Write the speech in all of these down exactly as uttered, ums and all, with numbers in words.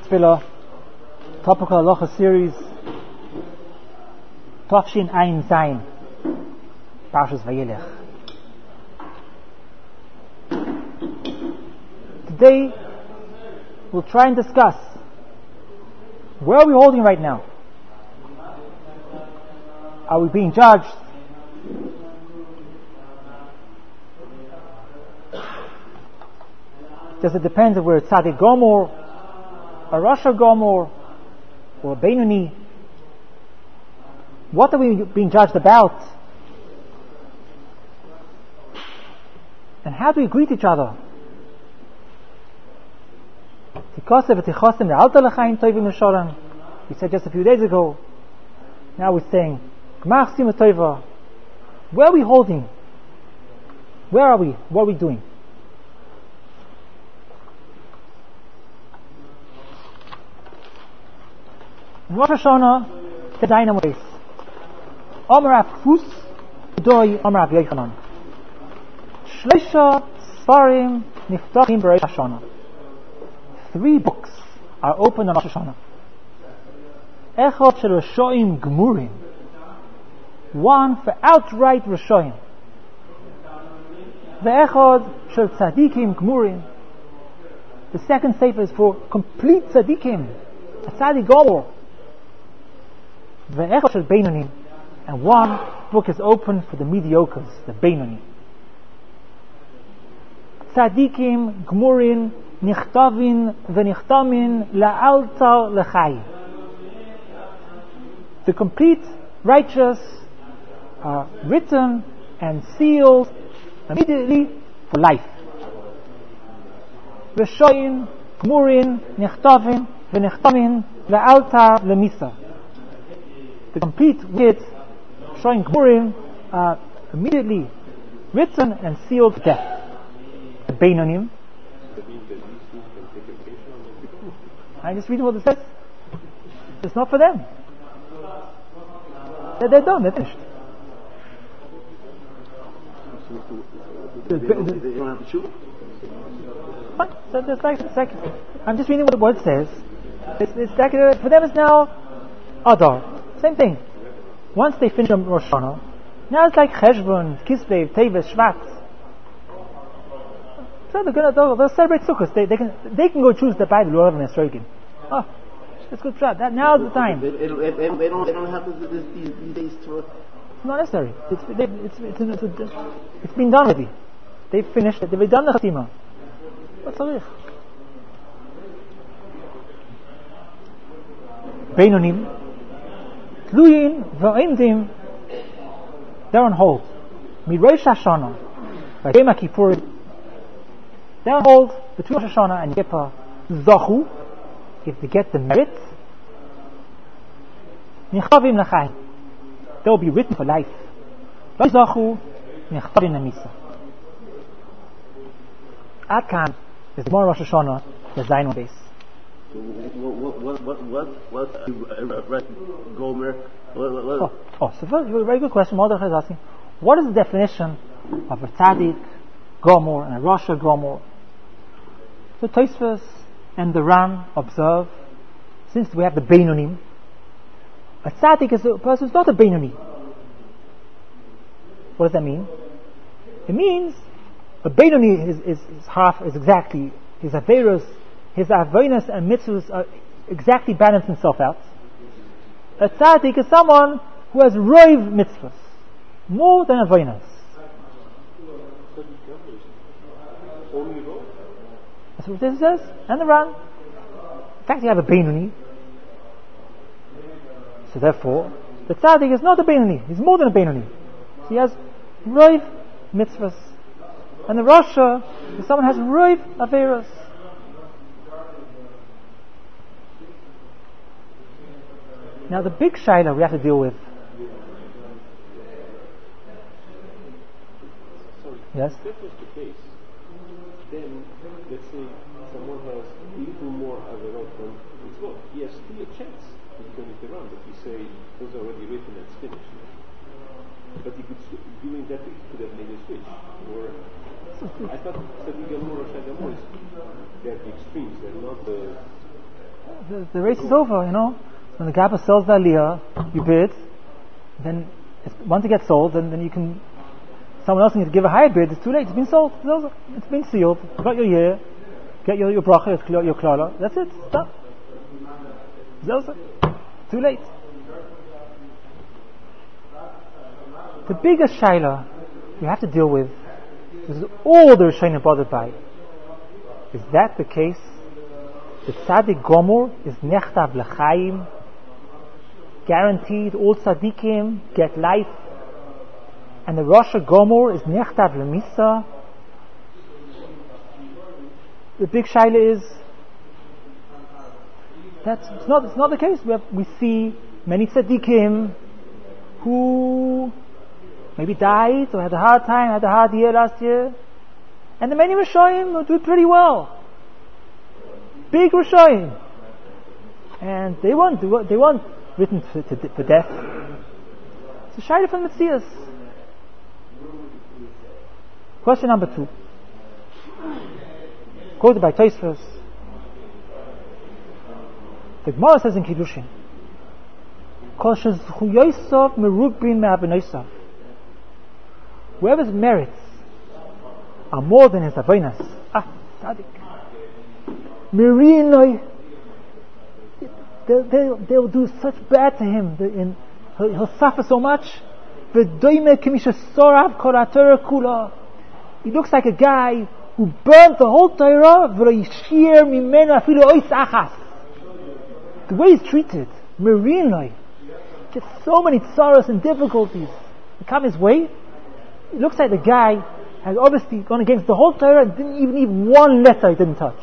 Tefillah, topical halacha series, Tafshin Ein Zayin, Parshas Vayelech. Today, we'll try and discuss where are we holding right now. Are we being judged? Does it depend if we're a Tzaddik Gomor, a Rasha Gomor, or a Beinoni? What are we being judged about? And how do we greet each other? We said just a few days ago. Now we're saying, where are we holding? Where are we? What are we doing? In Rosh Hashanah, the dynamo is Amar Fus Doi Amar Yochanan. Shleisha Sfarim Niftachim B'Rosh Hashanah. Three books are opened on Rosh Hashanah. Echad Shel Rishoim Gmurim. One for outright Rishoim. The Echad Shel Tzadikim Gmurim. The second sefer is for complete Tzadikim, a Tzadik Gomor. The Echad Shel Beinonim, and one book is open for the mediocres, the Beinonim. Tzadikim Gmurin Nichtavin V'Nichtamin La'altar L'Chai. The complete righteous are written and sealed immediately for life. Rishoim Gmurin Nichtavin V'Nichtamin La'altar L'Misa. The complete with showing Gmurim are immediately written and sealed to death. The Beinonim. I'm just reading what it says. It's not for them. They're, they're done. They're finished. They don't, they don't have to shoot? Fine. So it's like, it's like, I'm just reading what, what it says. It's, it's like, uh, for them it's now Adar. Same thing. Once they finish on Rosh Hashanah, now it's like Cheshvan, Kislev, Teves, Shvat. So they're gonna they'll, they'll celebrate Sukkot. They, they can they can go choose the Bible or whatever they're Oh, let's go try that. Now's the time. They, they, they, they don't they don't have to, this, these, these days to. It's not necessary. It's they, it's it's, it's, it's it's been done already. They've finished it. They've done the Chatima. What's the Beinonim. Tluyin v'oindim, they're on hold. Mirosh Hashanah, by Yom Kippur, they're on hold between Rosh Hashanah and Kippur. Zachu, if they get the merit, Nichavim l'chai, they will be written for life. Lo zachu, Nichavim l'misa. Adkan is the more Rosh Hashanah, the Zayin base. So what what what what what what Gomer? What, what, what? Oh, oh, so first, a very good question. Mordechai is asking, what is the definition of a tzaddik Gomor and a Rasha Gomor? So Tosfos and the Ran observe, since we have the Beinonim, a tzaddik is a person who's not a Beinoni. What does that mean? It means a Beinoni is, is, is half is exactly his averos. His avonos and mitzvahs are exactly balanced himself out. A tzaddik is someone who has roiv mitzvahs, more than avonos. That's what this says. And the Ran. In fact, you have a Beinoni. So therefore, the tzaddik is not a Beinoni. He's more than a Beinoni. He has roiv mitzvahs. And the Rasha is someone who has roiv averos. Now the big shaila we have to deal with. Sorry. Yes? If that was the case, then let's say someone has a little more averot than mitzvot. He has still a chance to become a Quran, but you say those are already written and it's finished. But he could, doing that, he could have made a switch. Or I thought Sadiq Gamor or Shai Gamor is they're the extremes, they're not the. the, the race is over, you know. When the Gabba sells the Aliyah, you bid, then it's, once it gets sold, then, then you can, someone else needs to give a higher bid. It's too late. It's been sold. It's, over. It's been sealed. You got your year. Get your, your bracha, your, your klala. That's it. Stop. It's over. Too late. The biggest shaila we have to deal with is all the Rishonim bothered by. Is that the case? The tzaddik gomor is nechtav l'chaim, guaranteed. All tzaddikim get life, and the Rosh Gomor is nechtav l'misa. The big shaila is that's it's not it's not the case. We have, we see many tzaddikim who maybe died or had a hard time, had a hard year last year, and the many Rishonim who do pretty well. Big Rishonim, and they weren't they weren't written for, to, for death. It's a shaila from Metzias. Question number two, quoted by Tosfos. The Gemara says in Kiddushin, "Kol shezchuyosav merubin me'avonosav." Whoever's merits are more than his avonos. Ah, tzaddik. Mirinoi, they'll, they'll, they'll do such bad to him. In, he'll, he'll suffer so much. He looks like a guy who burnt the whole Torah. The way he's treated, Mirinoi, gets so many sorrows and difficulties that come his way. It looks like the guy has obviously gone against the whole Torah and didn't even even one letter he didn't touch.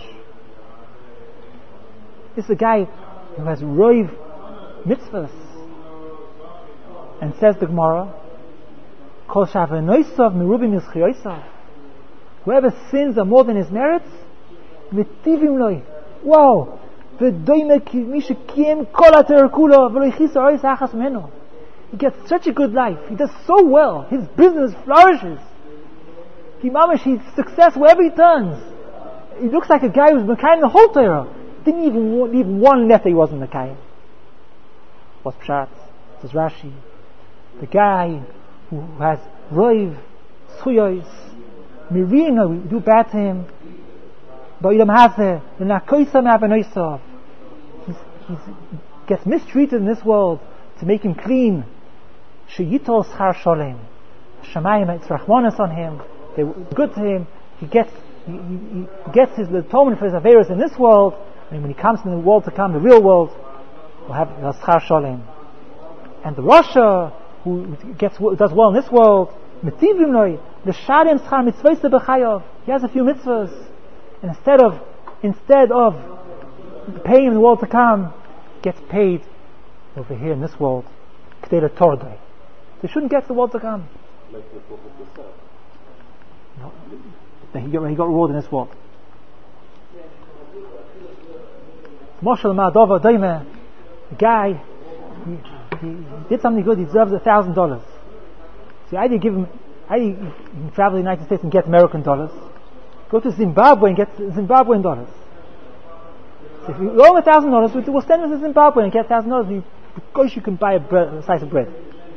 This is a guy who has roiv mitzvahs, and says the Gemara, "Kol shavanoisav merubim yizchiyosav." Whoever sins are more than his merits, v'tivim loy. Wow, v'doime ki mishekiem kol haTorah kula v'lo yichisa ois achas meno. He gets such a good life. He does so well. His business flourishes. He mamash, he's success wherever he turns. He looks like a guy who's mekayim the whole Torah. Didn't even leave one letter he wasn't mekayim. What's pshat? Says Rashi, the guy who has roiv, schuyos, mirina, we do bad to him. Ba'idam hazeh, l'nakoisa me'avonosav. He gets mistreated in this world to make him clean. Sheyitol schar sholem. Shamayim, it's rachmanas on him. They were good to him. He gets he, he, he gets his atonement for his averos in this world, and when he comes in the world to come, the real world, will have schar sholem. And the Rasha who gets does well in this world, mitivim loy l'shalem schar mitzvos b'chayav. He has a few mitzvahs, and instead of instead of paying in the world to come, gets paid over here in this world. K'dei l'tordei. They shouldn't get to the world to come. Like the Prophet himself. No, he got, he got reward in this world. Moshe Ma'adova Doime, the guy, he, he did something good. He deserves a thousand dollars. So either give him, either you can travel to the United States and get American dollars, go to Zimbabwe and get Zimbabwean dollars. So if you owe him a thousand dollars, we'll send him to Zimbabwe and get a thousand dollars. Of course, you can buy a, bread, a slice of bread.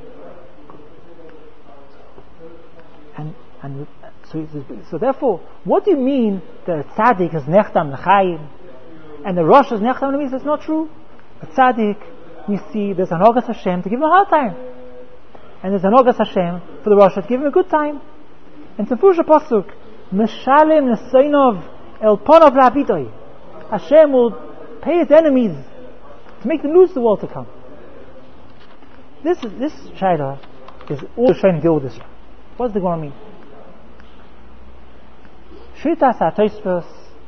And and so, so therefore, what do you mean the tzaddik is nechtam l'chaim and the Rosh is nechtam l'mis? That's not true. The tzaddik, we see there's an Agas Hashem to give him a hard time, and there's an Agas Hashem for the Rosh to give him a good time. And it's a Fusha pasuk, Meshalem l'seinov el ponov la'abidoi. Hashem will pay his enemies to make them lose the world to come. This is this shaila is all trying to deal with this. What does the Gemara mean? Shritas HaTosfos,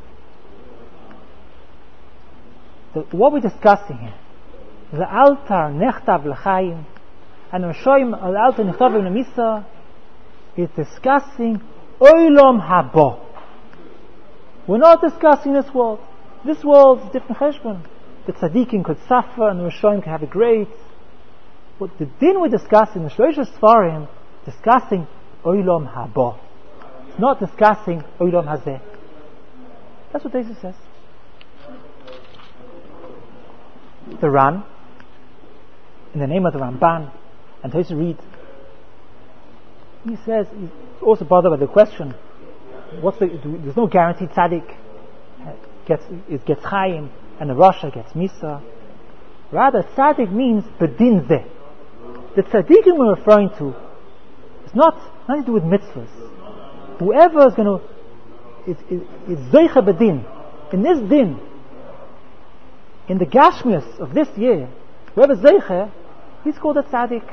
what we're discussing here, the altar nechtav l'chaim, and the Rishonim al altar nechtav l'misa, is discussing olam haba. We're not discussing this world. This world is a different cheshbon. The tzaddikim could suffer, and the Rishonim could have it great. What the din we're discussing, the Shlosh Sfarim, discussing olam haba. It's not discussing olam hazeh. That's what Jesus says. the Ran, in the name of the Ramban, and Tosfos read. He says he's also bothered by the question: what's the? Do, there's no guaranteed tzaddik gets is gets chayim and the rasha gets misa. Rather, tzaddik means bedin zeh. The tzaddikim we're referring to is not nothing to do with mitzvahs. Whoever is going to is is, is zeicha bedin in this din, in the gashmius of this year, whoever zeicha, he's called a tzaddik.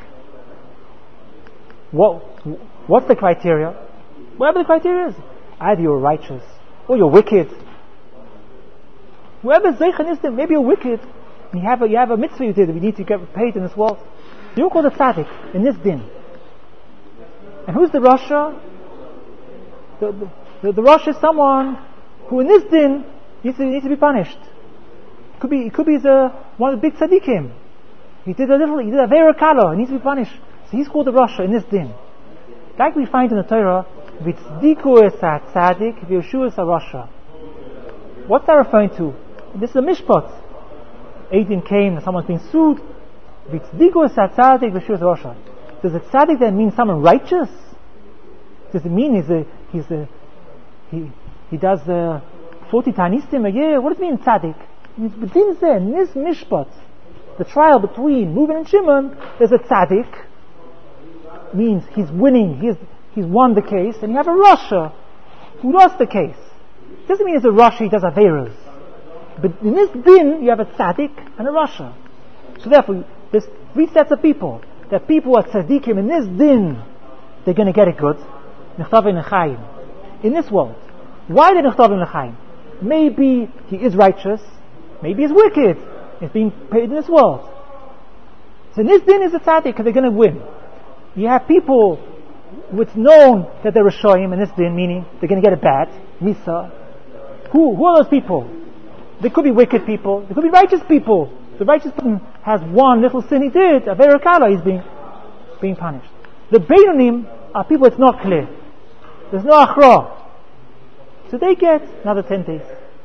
What what's the criteria? Whatever the criteria is, either you're righteous or you're wicked. Whoever zeicha in this din, maybe you're wicked. You have a you have a mitzvah you did that we need to get paid in this world. You're called a tzaddik in this din. And who's the rasha? The, the, the, the rasha is someone who in this din needs to, needs to be punished. It could be it could be the, one of the big tzaddikim. He did a little he did a vera kala, he needs to be punished. So he's called the rasha in this din. Like we find in the Torah, v'tzdiku es tzaddik, v'yoshu es rasha. What's that referring to? This is a mishpat. Eidim came and someone's being sued. V'tzdiku es tzaddik, v'yoshu es rasha. Does a tzaddik then mean someone righteous? Does it mean he's a he's a he he does the forty tanistim a year? What does it mean tzaddik? It means between in this mishpat, the trial between Reuben and Shimon, there's a tzaddik. Means he's winning, he's he's won the case, and you have a rasha who lost the case. Doesn't mean it's a rasha he does averas. But in this din you have a tzaddik and a rasha. So therefore there's three sets of people. That people are tzaddikim in this din, they're going to get it good. Nechtav l'chaim. In this world. Why did nechtav l'chaim? Maybe he is righteous, maybe he's wicked. He's being paid in this world. So in this din is a tzaddik because they're going to win. You have people who it's known that they're Rishoyim in this din, meaning they're going to get it bad. Misa. Who, who are those people? They could be wicked people. They could be righteous people. The righteous person has one little sin he did, a verakala, he's being being punished. The Beinonim are people it's not clear. There's no achra. So they get another ten days.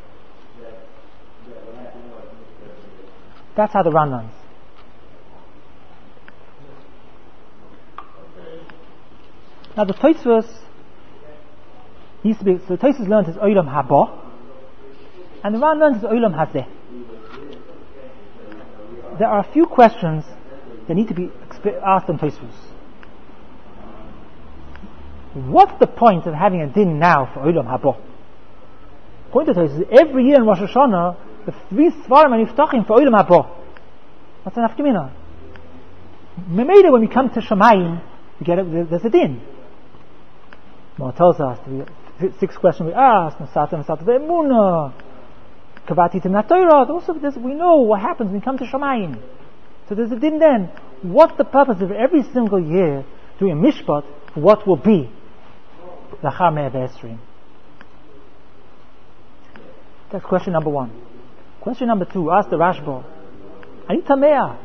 That's how the Ran runs. Now the Tosfos used to be, so the Tosfos learned his Olam Haba, and the Ran learns his Olam Hazeh. There are a few questions that need to be asked in Tosfos. What's the point of having a din now for Olam Haba? According to Tosfos, every year in Rosh Hashanah, the three Svarim are niftachim for Olam Haba. What's an afkamina? Maybe when we come to Shamayim, we get it, there's a din. More tells us the six questions we asked, Nasata Nasata Emunah, Kavati Timnat Torah. Also, we know what happens when we come to Shamayim. So there's a din then. What's the purpose of every single year doing a mishpat for what will be Lachar Me'ah V'Esrim? That's question number one. Question number two, ask the Rashba. Ani Tamea.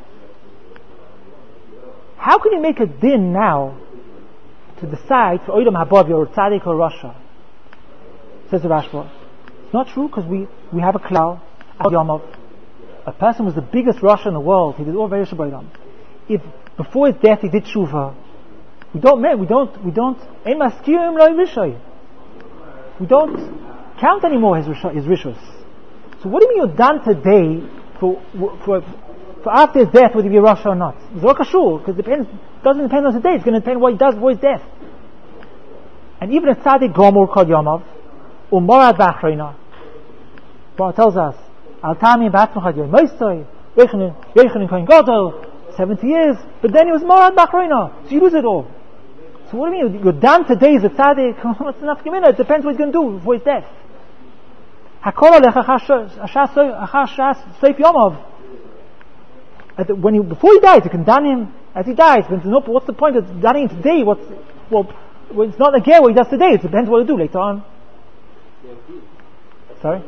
How can you make a din now to decide for Olam Haba or Tzaddik or Rasha? Says the Rashba. It's not true because we, we have a klal, Yomov. A person was the biggest Rasha in the world. He did all very Shabbatim. If before his death he did Shuvah, we don't we don't we don't Ein Maskirim Lo Rishay. We don't count anymore his his rishus. So what do you mean you're done today for for for after his death, would he be a Rasha or not? It's not kashur, because it depends, doesn't depend on the day, it's going to depend on what he does before his death. And even a tzaddik gomor called Yomov, umarad b'achreina, Paul tells us, al tami b'atmachad yoy moistoi, yoichanin kohen gadol, seventy years, but then he was marad b'achreina, so you lose it all. So what do you mean, you're done today as a tzaddik, what's enough gemina? It depends what he's going to do before his death. Hakol alech achar shas seif Yomov. When he, before he dies, you can done him as he dies. But no, what's the point of dunning him today? What's well, well, it's not again what he does today. It depends what he do later on. Sorry.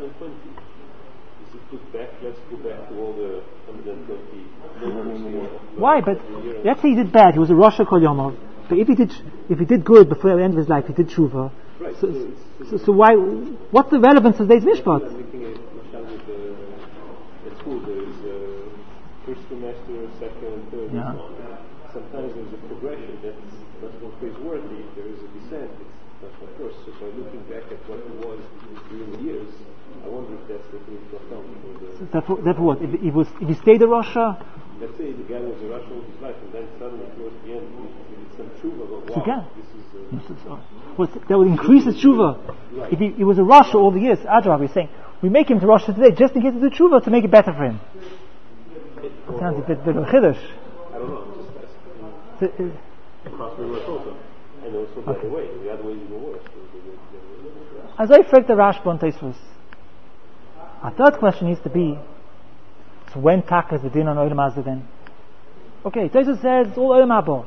Let's go back to all the one hundred twenty. Why? But let's say he did bad. He was a Rasha Kol Yomov. But if he did, if he did good before the end of his life, he did tshuva. Right. So, so, so, so why? What's the relevance of today's mishpat? I'm thinking at school there is first semester, second, third, Yeah. and so on. Sometimes there's a progression that's that's not praiseworthy. If there is a descent, it's not of course. So by looking back at what it was during the years, I wonder if that's taken into account for the. Therefore, therefore what? If, if, was, if he stayed a Russia, Let's say the guy was a Russian all his life, and then suddenly towards the end he he did some tshuva. But So wow, again. this is. Uh, Yes, that's all right. Well, that would increase his tshuva. Right. If he, he was a Russia all the years, Adrab is saying, we make him to Russia today just in case to do tshuva to make it better for him. it, It sounds a bit, bit of a chiddush. I don't know. Just asking. So, uh, Across the river also, and also the other way. The other way is even worse. The- the- the- the- As I fragt the Rashba on Tosfos, our third question needs to be, so when taka is the din on Olam Hazeh then? Okay, Tosfos says it's all Olam Haba.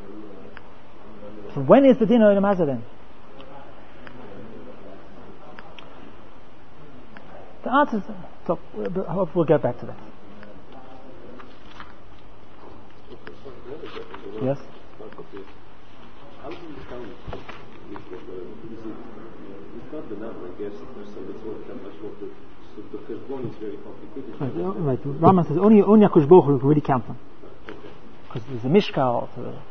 So when is the din on Olam Hazeh then? The answer is, so I hope we'll get back to that. Yes? How do you count this? Is it, it's not the number, I guess. There's some mitzvot that much more to, so the cheshbon is very complicated. Right, right. Rambam says only only HaKadosh Baruch Hu can really count them. Because there's a mishkal.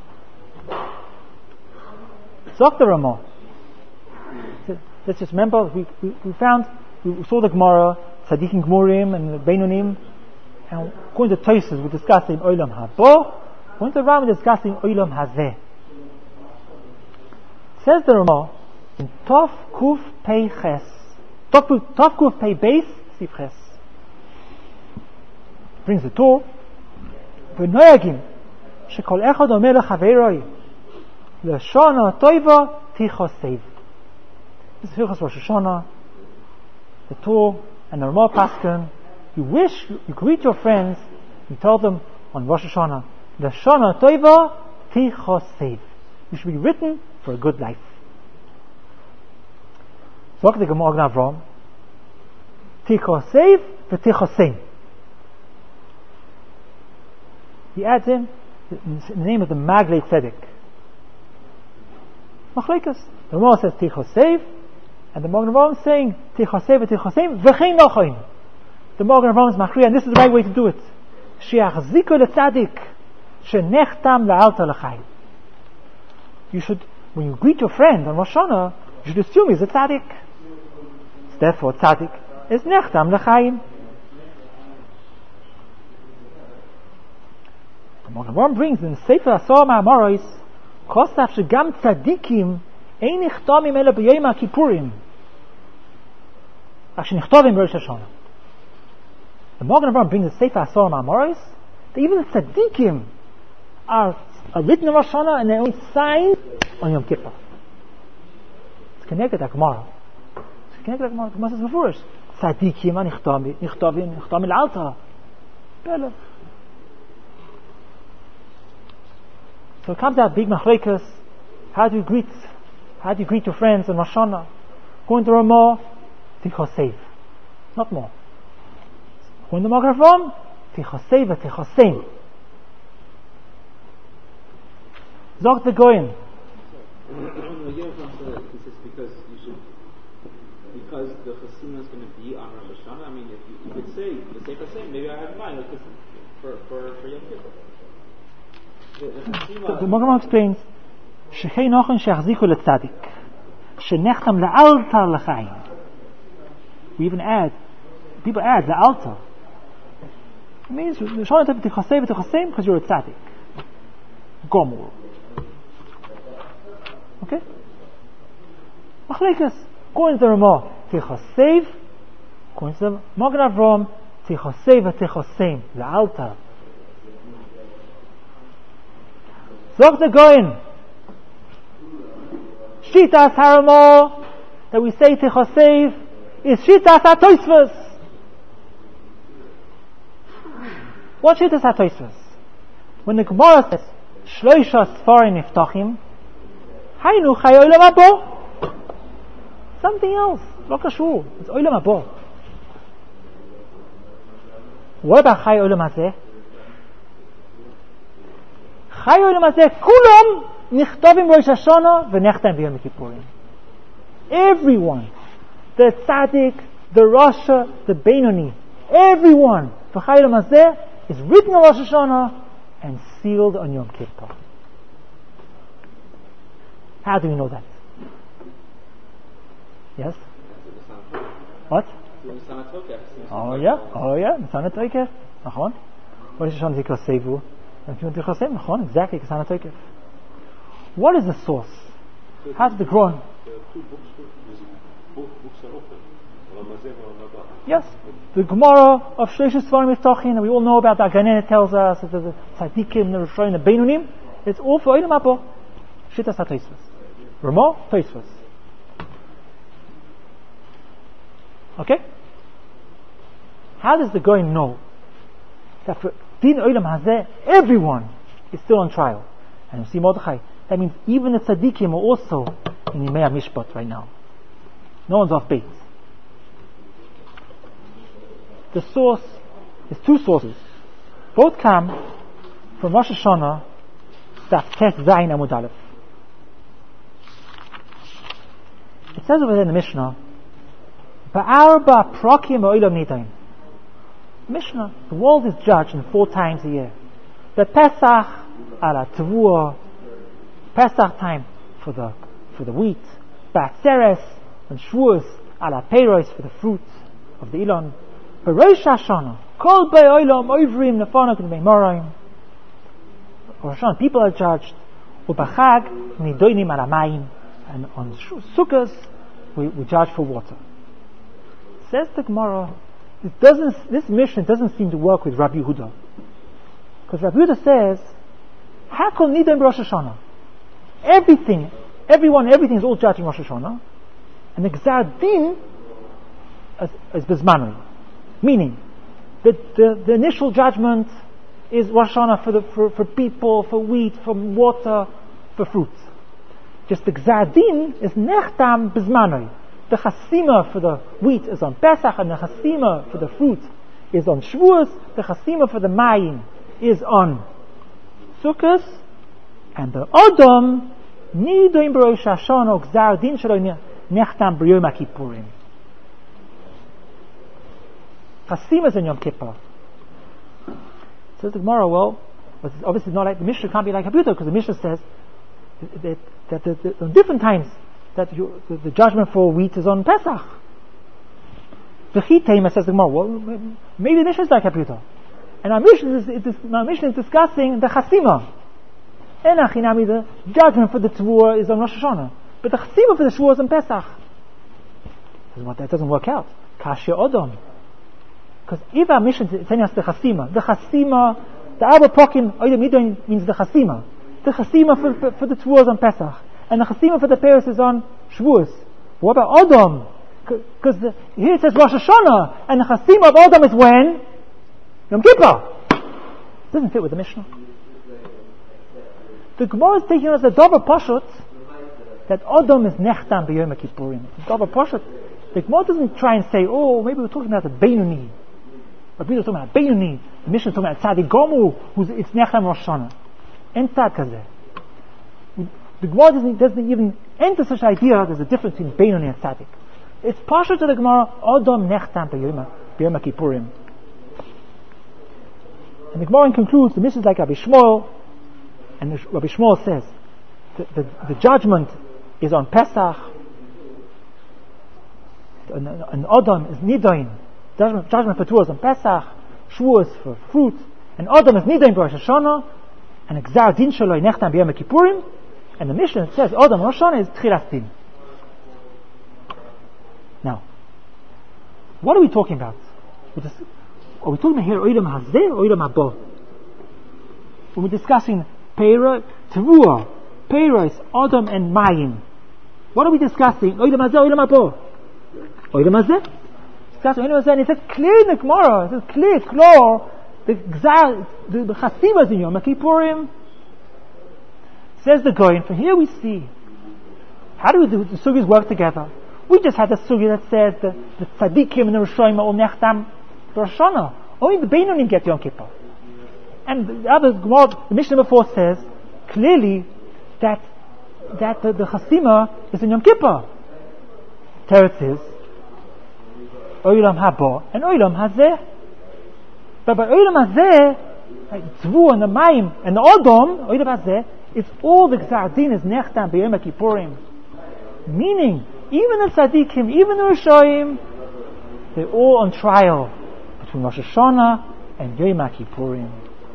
Zok the Ramah. Let's just remember, we, we, we found, we saw the Gemara, Tzadikim Gemurim and the Beinonim, and according to Tosfos, we're discussing Olam Haba. According to Rambam, we're discussing Olam Hazeh. Says the Ramah in Tov Kuf Pei Ches, Tov Tov Kuf Pei Beis Sif Ches. Brings the Torah. V'noyagim shekol echad omer lechaveroi l'shana toiva tichosev. This is Hilchos Rosh Hashanah. The Torah and the Ramah Paskin. You wish, you greet your friends. You tell them on Rosh Hashanah, l'shana toiva tichosev. You should be written for a good life. So look at the Gemara Avram. Tichosev v'tichosem. He adds in the name of the Maglei Tzedek. Machlekes. The Gemara says Tichosev, and the Magen Avram is saying Tichosev v'tichosem v'chein nochoin. The Magen Avram is machriya, and this is the right way to do it. She'achziku leTzadik she'nechtam la'alta l'chaim. You should, when you greet your friend on Rosh Hashanah, you should assume he's a tzaddik. So therefore, tzaddik is nechtam l'chaim. The Magen Avram brings in Sefer Asar Ma'amoros, Kosaf shegam tzaddikim ein nichtamim ela b'yom HaKippurim. Actually, nichtamim b'Rosh Hashanah. The Magen Avram brings the Sefer Asar Ma'amoros that even the tzaddikim are, are written in Rosh Hashanah and they're only signed on Yom Kippur. It's connected to Gemara. It's connected to Gemara. Gemara says before, tzaddikim nichtamim nichtamim nichtamim l'alta. Bele. So it comes out big machlekes. How do you greet? How do you greet your friends in Rosh Hashanah? Going to Ramah, tichosev, not more. Going to Magen Avram, tichosev v'tichosem. Zok the Goyin. No, you have to say this is because you should, because the Chasima is going to be on Rosh Hashanah. I mean, if you, you could say the same same, maybe I have in mind, like, for for for Yom Kippur. The, the Chasima. The Magen Avram explains, Shechei nochen she'achziku leTzadik, she'nechtam le'alta l'chaim. We even add, people add le'alta. It means the Shana Tov tichosei v'tichosem because you're a tzaddik. Gomor. Okay? Machlekes. Going to the Ramah, tichosei. Going to the Magen Avram, tichosei v'tichosem le'alta. Zok the Goyin. Shitas Haramah that we say tichosei is Shitas HaTosfos. What Shitas HaTosfos? When the Gemara says Shloisha Sfarim Niftachim, Haynu Chay Olam Haba. Something else. Lo kashur. It's Olam Haba. What about Chay Olam Hazeh? Chay Olam Hazeh Kulam Nichtavim Rosh Hashanah v'nechtam b'Yom Kippurim. Everyone, the tzaddik, the rasha, the beinoni, everyone for Chay Olam Hazeh is written on Rosh Hashanah and sealed on Yom Kippur. How do we know that? Yes? What? Oh yeah, oh yeah, Nisan HaTokef. Nachon. Rosh Hashanah Zikra Sevu. And Yom Kippur Sevu. Nachon, exactly, Nisan HaTokef. What is the source? How did the Quran? There are two books, both books are open. Ramazeh and Ramadan. Yes. The Gemara of Shlosh Svarim Miftachin that we all know about, the Aganenet tells us that the Tzadikim, the Rishonim, the Beinunim, it's all for Olam Haba. Shittas HaTosfos. Ramah, Tosfos. Okay? How does the Goyim know that for Din Olam Hazeh, everyone is still on trial? And you see Mordechai, that means even the Tzadikim are also in Yimei HaMishpat right now. No one's off base. The source is two sources. Both come from Rosh Hashanah, Daf Tet Zayin Amud Aleph. It says over there in the Mishnah, Ba'arba Prokim Oilam Nidain. Mishnah, the world is judged in four times a year. The Pesach ala Tavua, Pesach time for the for the wheat, Ba'atzeres and Shavuos ala Peiros for the fruit of the Elon. Rosh Hashanah, Kol Be'olam Oivrim Nefanot and Be'moraim. Rosh Hashanah, people are judged. Ubachag Nidoinim Alamayim, and on Sukkot we, we judge for water. Says the Gemara, it doesn't. This mission doesn't seem to work with Rabbi Yehuda, because Rabbi Yehuda says, "How Kol Nidoim Rosh Hashanah? Everything, everyone, everything is all judged in Rosh Hashanah, and the Gzar Din is, is Bizmanui." Meaning, the, the, the initial judgment is Rosh Hashanah for, the, for, for people, for wheat, for water, for fruits. Just the Gzar Din is Nechtam Bizmanoi. The Chasima for the wheat is on Pesach, and the Chasima for the fruit is on Shavuos. The Chasima for the Mayim is on Sukkot. And the Odom, Nidoim B'Rosh Hashanah, Gzar Din Shelo Nechtam B'Yom HaKippurim. Chasimas in Yom Kippur. Says the Gemara, well, it's obviously not like the Mishnah can't be like Habuta, because the Mishnah says that, that, that, that on different times that you, the, the judgment for wheat is on Pesach. The Chitema says the Gemara, well, maybe the Mishnah is like Habuta, and our Mishnah is, it is our Mishnah is discussing the Chasima. Enachinami, the judgment for the Tvua is on Rosh Hashanah, but the Chasima for the Shavuos is on Pesach. That doesn't work out. Kashya Odom. Because if our mission is telling us the Chasima, the Chasima, the Arba Prokim Oidem Nidoin means the Chasima. The Chasima for, for, for the Tvuos on Pesach, and the Chasima for the Peres is on Shavuos. What about Odom? Because here it says Rosh Hashanah, and the Chasima of Odom is when? Yom Kippur. Doesn't fit with the Mishnah. The Gemara is taking us the Dover Pashut that Odom is Nechtam B'Yom Kippurim. Dover Pashut. The Gemara doesn't try and say, oh, maybe we're talking about the Beinoni. But we're talking about Beinoni. The Mishnah is talking about Tzadik Gomu, who's it's Nechtam Rosh Hashanah. Entzad Kazeh. The Gemara doesn't, doesn't even enter such idea. There's a difference between Beinoni and Tzadik. It's partial to the Gemara, Odom Nechtam B'Yom Kippurim. And the Gemara concludes, the Mishnah is like Rabbi Shmuel, and Rabbi Shmuel says, the, the, the judgment is on Pesach, and, and Odom is Nidoin. Judgment, judgment for Tuas on Pesach, Shavuos for fruit, and Odom is Nidoin Rosh Hashanah, and Gzar Din Shaloi Nechtam B'Yom Kippurim, and the Mishnah says Odom Rosh Hashanah is Tchilas Din. Now, what are we talking about? Just, are we talking about here Oidam Hazeh or Oidam Haba? When we're discussing Peira, Teruah, Peiros, Odom, and Mayim, what are we discussing? Oidam Hazeh, Oidam Haba? Oidam Hazeh? Discussing Oidam Hazeh, and it says clear in the Gemara, it says clear, clear, the Gzar, the, the Chasimas in Yom Kippurim. Says the Goyen, from here we see, how do we do the Sugis work together? We just had a Sugi that says the, the Tzadikim and the Rishonim all Nechtam Rosh Hashanah. Only the Beinonim get Yom Kippur. And the other Gemara, the Mishnah before says clearly that that the, the Chasima is in Yom Kippur. Teretz is Oilam Haba and Oilam Hazeh. But by Olam Hazeh, like Tzvu and the Mayim and the Odom, Olam Hazeh, it's all the Gzar Din is Nechtam B'Yom Kippurim. Meaning, even the Tzaddikim, even the Rishoyim, they're all on trial between Rosh Hashanah and Yom Kippurim.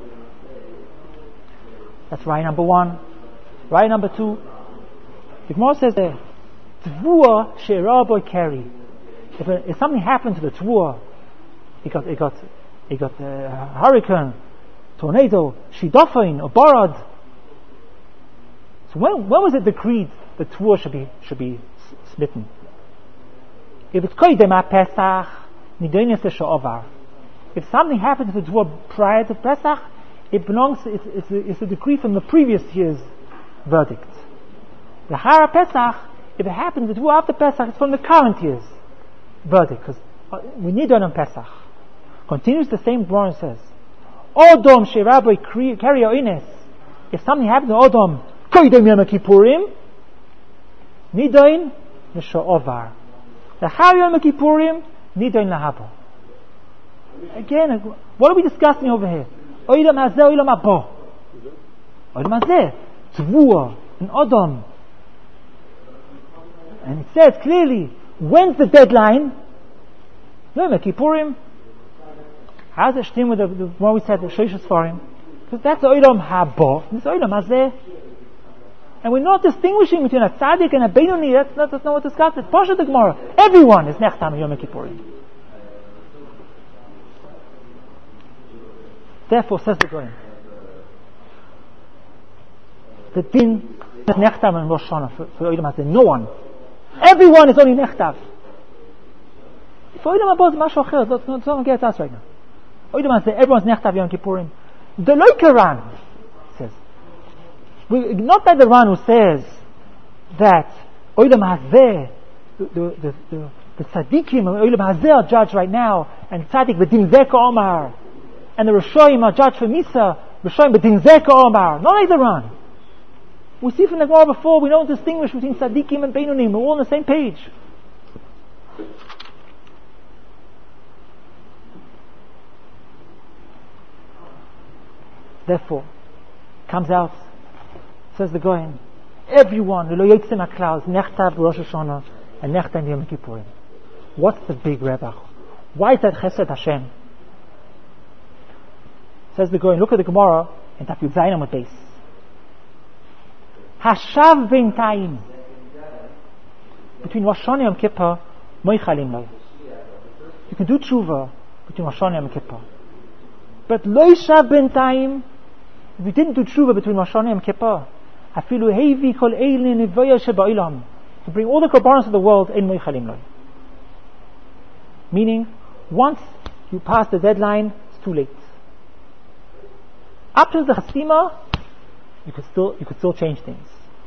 That's right number one. Right number two, the Gemara says there, Tvua she'eraboy keri. If, if something happened to the Tvua, it got, it got, it got a hurricane, tornado, shidofin, or barad. So when, when was it decreed that Tvua should be, should be smitten? If it's koydem ha-Pesach, nidonis she'ovar. If something happened to the Tvua prior to Pesach, it belongs, it's, it's, a, it's a decree from the previous year's verdict. The Hara Pesach, if it happens to do after Pesach, it's from the current year's verdict, because we need it on Pesach. Continues the same Gemara says, Odom she'eraboy keri oines. If something happens to Odom, koydem Yom Kippurim, nidoin l'sha'ovar. The Hara Yom Kippurim, nidoin lahabo. Again, what are we discussing over here? Olam hazeh, olam habo. Olam hazeh, Tvua, and Odom. And it says clearly, when's the deadline? Yom Kippurim. How's it stem with the, the what we said, the Shoshas Farim? Because that's Olam habo, it's Olam hazeh. And we're not distinguishing between a tzaddik and a Beinoni. That's not, that's not what discussed. It's Pasha the Gemara. Everyone is Nechtam Yom Kippurim. Therefore, says the Goyim, the din is Nechtam and Rosh Hashanah for, for Olam Hazeh. No one. Everyone is only Nechtav. For Olam Haba is Mashu Acher. Don't, don't get us right now. Olam Hazeh, everyone's Nechtav Yom Kippurim. The Loikaran says, we, not that the Ran who says that Olam Hazeh, the the the, the, the Tzaddikim of Olam Hazeh are judged right now, and Tzaddik B'din Zeh Omar, and the Rishoyim are judged for Misa, Rishoyim B'din Zeh Omar. Not like the Ran. We see from the Gemara before, we don't distinguish between Tzaddikim and Beinonim. We're all on the same page. Therefore, comes out, says the Goyen, everyone, Lo Yotzim HaKlal, Nechtav Rosh Hashanah, and Nechtav Yom Kippurim. What's the big rebach? Why is that Chesed Hashem? Says the Goyen, look at the Gemara, and Taf Yud Zayin Amud Beis. Hashav b'intayim, between Rosh Hashanah and Yom Kippur, moichalim lo. You can do tshuva between Rosh Hashanah and Yom Kippur, but lo shav b'intayim. If you didn't do tshuva between Rosh Hashanah and Yom Kippur, afilu heivi kol eilin nivoya sheba'ilam, to bring all the korbanos of the world in moichalim lo. Meaning, once you pass the deadline, it's too late. Up to the chasima, you could still you could still change things.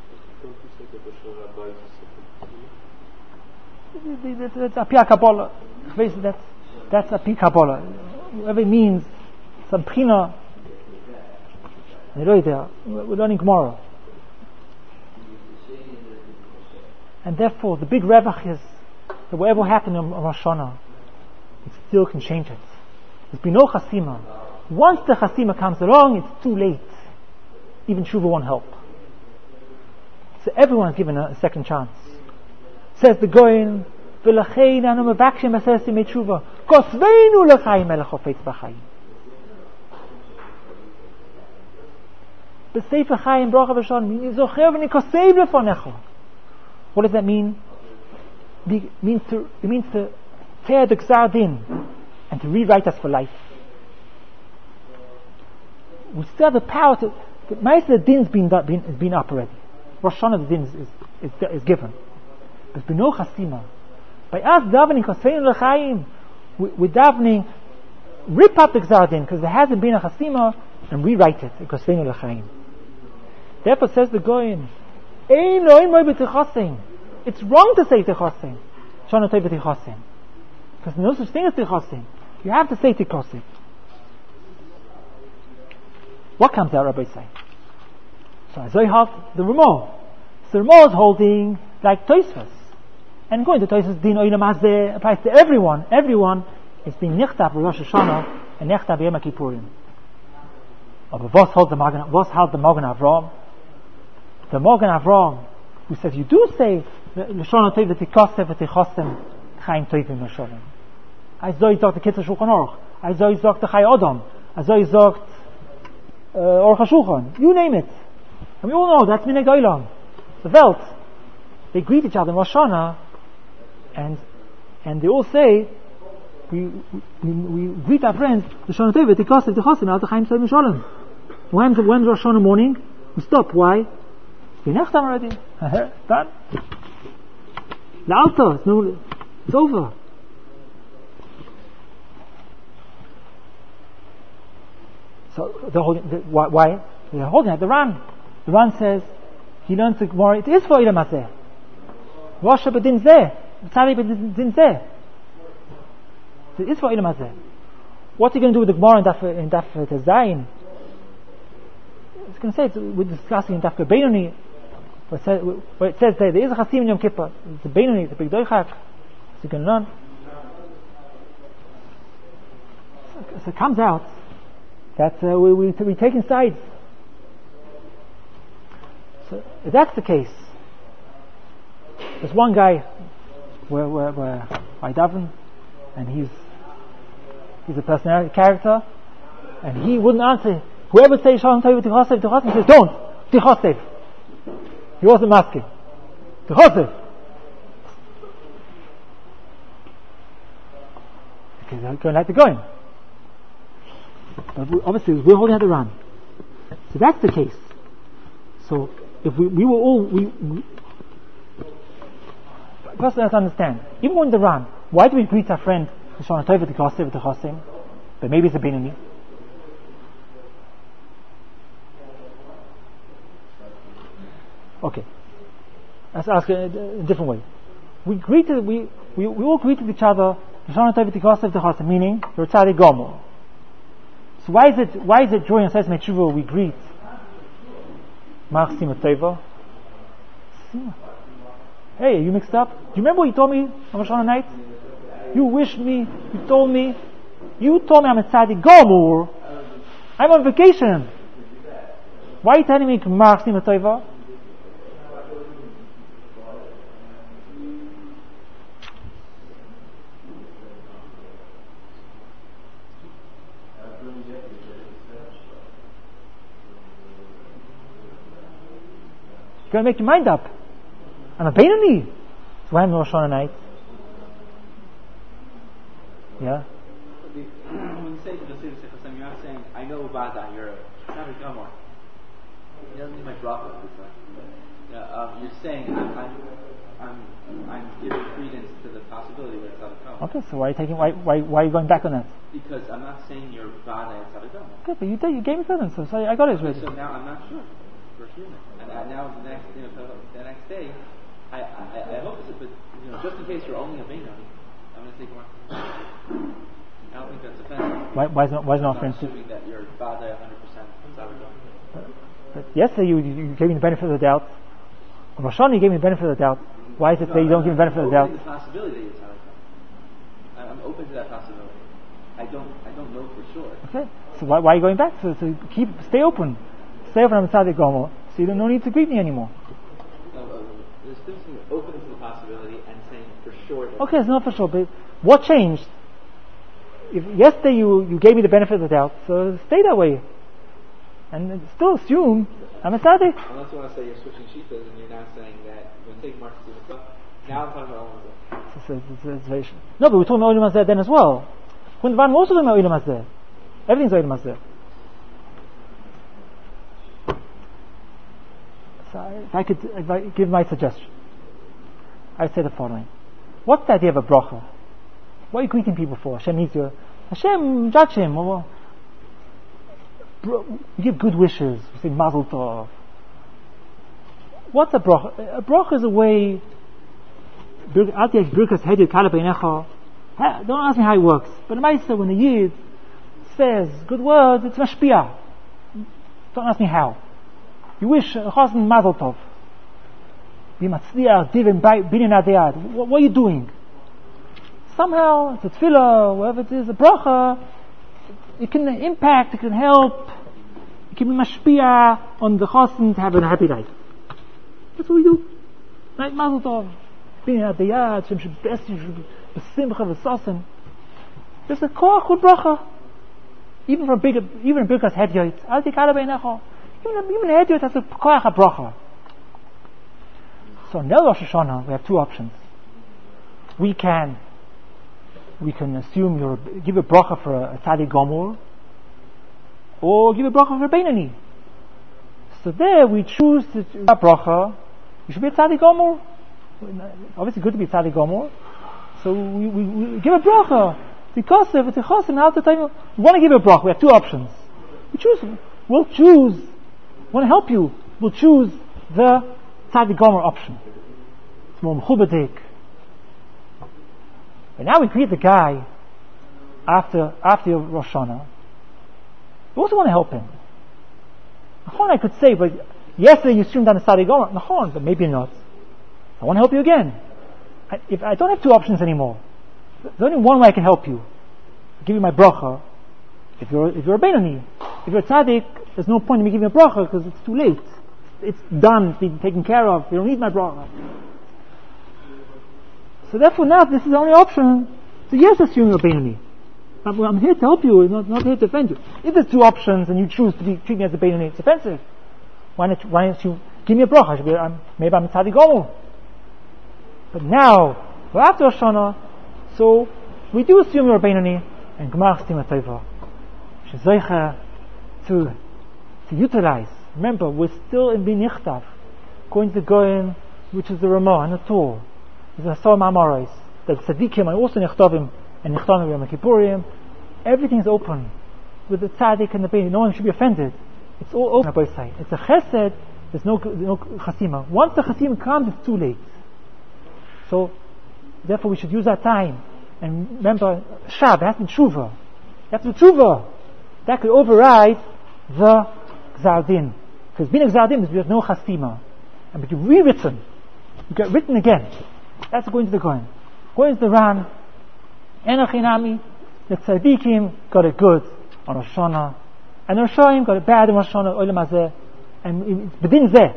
That's a Pia Kabbalah. That's that's a Pia Kabbalah. Whatever it means, some Pina. We're learning tomorrow. And therefore, the big revach is that whatever happened on Rosh Hashanah, it still can change it. There's been no chasima. Once the chasima comes along, it's too late. Even tshuva won't help. So everyone's given a, a second chance. Says the Goyen, "V'lachein anu mevakshim aseh simei tshuva, kosveinu l'chaim melech hofetz b'chaim." B'sefer Chaim bracha v'shon, zocher v'nikosev lefonecha. What does that mean? It means to it means to tear the Gzar Din and to rewrite us for life. We still have the power to. The most of the din's been been has been up already. Rosh Hashanah the din is, is, is, is given. There's been no chasima. By us davening kosveinu l'chaim, we, we're davening rip up the Gzar Din because there hasn't been a chasima and rewrite it. Kosveinu l'chaim. Therefore, says the Goyen, Ein lo ein moi b'tichosim. It's wrong to say tichosim. Shana tei b'tichosim. Because there's no such thing as tichosim. You have to say tichosim. What comes out, Rabbi say? So as I have the Ramah. So the Ramah is holding like Tosfos. And going to Tosfos, Din Olam Hazeh applies to everyone. Everyone is being nichtav for Rosh Hashanah and Nechta B'Yom Kippurim. Aber was hält der Magen, was hält der Magen Avram? The Magen Avram, who says, you do say, L'shon HaTov v'tikosev v'tichosem Chaim Tovim L'sholem. Also ich sagt der Kitzur Shulchan Aruch. Also ich sagt der Chai Adam. Also ich sagt uh, Aruch HaShulchan. You name it. And we all know that's Minhag Olam. The Welt. They greet each other in Rosh Hashanah, and and they all say, we we, we greet our friends, L'shon HaTov v'tikosev v'tichosem al Chaim Tovim L'sholem. When's when's Rosh Hashanah morning? We stop. Why? We next time already. Done. L'alta. It's no. It's over. So they're holding. The, why, why? They're holding at the Ran. The Ran says he learns the Gemara. It is for Ilam Hazeh. Rosh Hashanah zeh. Tzaddik b'din zeh. It is for Ilam Hazeh. What's he going to do with the Gemara in Daf in Daf Tezayin? It's going to say it's, we're discussing in Daf Benoni, where it says, where it says there, there is a Chasim in Yom Kippur. It's a Benoni, it's a big doichak. So you can learn. So, so it comes out that uh, we, we, we're taking sides. So if that's the case, there's one guy where, where, where I daven, and he's he's a personality character, and he wouldn't answer. Whoever says Shalom Tov Tichosev Tichosev, he says don't Tichosev. He wasn't asking Tichosev. Okay, they're going like they're going. But we, obviously, we're holding out the Ran. So that's the case. So if we, we were all we, we first let's understand. Even when the Ran, why do we greet our friend Shalom Tov Tichosev Tichosev? But maybe it's a Benoni. Okay, let's ask it a different way. We greeted, we, we, we all greeted each other, meaning you're tzaddik gomor. So why is it why is it during Aseret Tshuva we greet Mach Sima Tova? Hey, are you mixed up? Do you remember what you told me on Rosh Hashanah night? You wished me, you told me, you told me I'm a tzaddik gomor. I'm on vacation. Why are you telling me Mach Sima Tova? You're going to make your mind up. I'm a Benoni. So why am I Rosh Hashanah night? Yeah? When you say to the Siddur Sechasem, you're not saying, I know Vada, you're a Tzaddik Gomor. It doesn't mean my bracha. Yeah, um, you're saying, I'm, I'm, I'm, I'm giving credence to the possibility that it's Tzaddik Gomor. Okay, so why are you taking, why, why, why are you going back on that? Because I'm not saying you're Vada and Tzaddik Gomor. Okay, but you did, you gave me credence, so, so I got it already. So now I'm not sure. For sure. And uh, now the next, you know, the next day, I, I, I hope it's, but you know, just in case you're only a Benoni, I'm going to take one. I don't think that's offensive. Why, why is it, why is it not I'm offensive? assuming that you're Vada one hundred percent Tzaddik Gomor. But, but yesterday you, you, you gave me the benefit of the doubt. On Rosh Hashanah you gave me the benefit of the doubt. Why is it no, that you don't give me the benefit of the doubt? I'm open to the possibility that you're Tzaddik Gomor. I'm open to that possibility. I don't, I don't know for sure. Okay, so why, why are you going back? So, so keep, stay open. Stay open on Tzaddik Gomor, so you don't no need to greet me anymore. No, uh, there's difference between open to the possibility and saying for sure. That Okay, it's not for sure, but what changed? If yesterday you, you gave me the benefit of the doubt, so stay that way. And still assume I'm a tzaddik. Unless you want to say you're switching shitas and you're now saying that when taking Mark Stephen now I'm talking about Olam Hazeh. It's, it's, it's, it's very, no, but we're talking about Olam Hazeh then as well. When the Van also talking about Olam Hazeh. Everything's Olam Hazeh. So if I could if I give my suggestion, I'd say the following. What's the idea of a bracha? What are you greeting people for? Hashem needs you. Hashem, judge him. Or, you give good wishes. You say Mazel Tov. What's a bracha? A bracha is a way. Don't ask me how it works. But the Maisa, when the Yid says good words, it's mashpia. Don't ask me how. You wish Chazan Mazel Tov. Be matzliach, divin, binyan adiyad. What are you doing? Somehow, it's a tefillah, whatever it is, a bracha, you can impact, you can help, you can be mashpia on the chassan to have a happy life. That's what we do. Right? Mazel tov. Being at the yard, Shem should best, you should be besimcha v'sasim. There's a koach with bracha. Even from big, even Birkas Hedyot. I'll take Alabay Necho. Even, even Hedyot has a koach of bracha. So in Rosh Hashanah, we have two options. We can, we can assume you're, give a bracha for a, a tzaddik gomor, or give a bracha for a beinani. So there we choose to do a bracha. You should be a tzaddik gomor. Obviously, good to be a tzaddik gomor. So we, we, we give a bracha. Because if it's a chosim, now the time we want to give a bracha. We have two options. We choose. We'll choose. We want to help you. We'll choose the tzaddik gomer option. It's more mechubadik. But now we greet the guy after after Rosh Hashanah. We also want to help him. Nachon, I could say, but yesterday you streamed down the tzaddik gomer. Nachon, but maybe not. I want to help you again. I, if I don't have two options anymore. There's only one way I can help you. I'll give you my bracha. If you're if you're a beinani, if you're a tzaddik, there's no point in me giving you a bracha because it's too late. It's done. It's been taken care of. You don't need my bracha. So therefore, now this is the only option. So yes, assume you're a beinani. I'm here to help you. Not not here to offend you. If there's two options and you choose to be treat me as a beinani, it's offensive. Why not? Why don't you give me a bracha? I should be, I'm, maybe I'm a tzaddik gomer. But now, we're after Rosh Hashanah. So, we do assume you're a beinani, and Gemach Stima Tova. Shezoicha to, to utilize. Remember, we're still in Binichtav, going to Goyen, which is the Ramah and the Torah. There's a Sor Ma'amoros, that Tzadikim are also Nichtavim, and Nichtavim Yom Kippurim. Everything's open. With the Tzadik and the beinani, no one should be offended. It's all open on both sides. It's a chesed, there's no, no chasima. Once the chasima comes, it's too late. So, therefore, we should use our time. And remember, Shab, it has to be tshuva. You have to do tshuva. That could override the Gzar Din. Because being a Gzar Din is there's no chasima. And but you've rewritten. You get written again. That's going to the Goyen. Goyen is the Ran. Enochinami. The Tzadikim got it good on Rosh Hashanah. And the Rishayim got it bad on Rosh Hashanah, Olam Hazeh. And it begins there.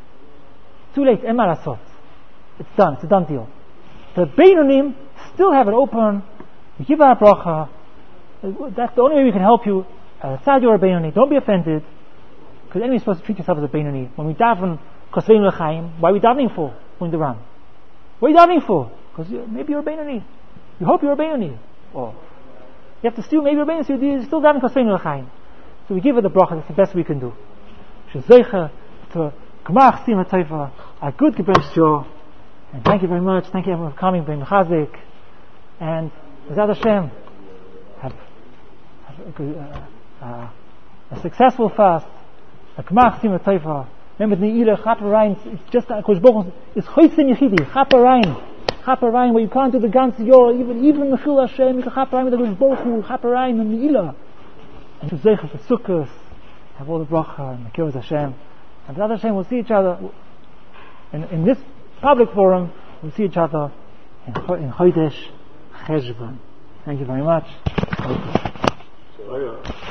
Too late. En ma lasot. It's done. It's a done deal. The Beinonim still have it open. We give our bracha. That's the only way we can help you. As a tzad, you're a Beinoni. Don't be offended. Because anyway, you're supposed to treat yourself as a Beinoni. When we daven Kosveinu L'chaim, why are we davening for? When the Ram. What are you davening for? Because maybe you're a Beinoni. You hope you're a Beinoni. Or you have to still, maybe you're a Beinoni, so you're still davening Kosveinu L'chaim. So we give her the bracha. That's the best we can do. Shezoicha to Gemach Stima Tova, a good Gebench Shor. And thank you very much. Thank you everyone for coming, being Chazik. And B'ezrat Hashem, have, have a, good, uh, uh, a successful fast. A Gemach Stima Tova. Remember the Ne'ilah, Chaper it's just a Kosh Baruch it's Choytzim Yechidi, Chaper Rein. Chaper Rein, where you can't do the ganze Yor, even, even the Chil Hashem, you can Chaper Rein with the Kosh Baruch Hu, Chaper Rein and Ne'ilah. And to Zeicha for Sukkos, have all the bracha and the Kibbutz Hashem. And B'ezrat Hashem, we'll see each other in, in this public forum. We'll see each other in, in Chodesh Cheshvan. Thank you very much.